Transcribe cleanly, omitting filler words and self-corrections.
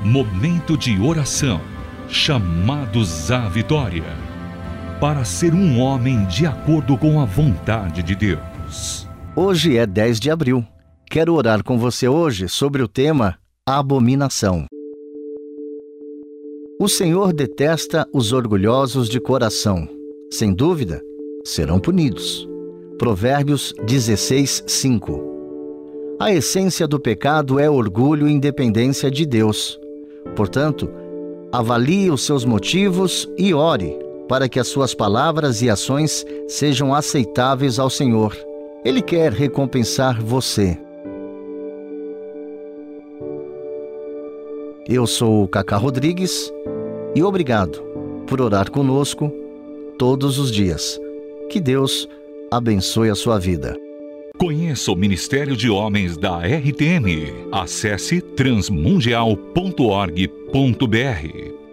Momento de oração. Chamados à vitória. Para ser um homem de acordo com a vontade de Deus. Hoje é 10 de abril. Quero orar com você hoje sobre o tema abominação. O Senhor detesta os orgulhosos de coração. Sem dúvida, serão punidos. Provérbios 16:5. A essência do pecado é orgulho e independência de Deus. Portanto, avalie os seus motivos e ore para que as suas palavras e ações sejam aceitáveis ao Senhor. Ele quer recompensar você. Eu sou o Cacá Rodrigues e obrigado por orar conosco todos os dias. Que Deus abençoe a sua vida. Conheça o Ministério de Homens da RTM. Acesse transmundial.org.br.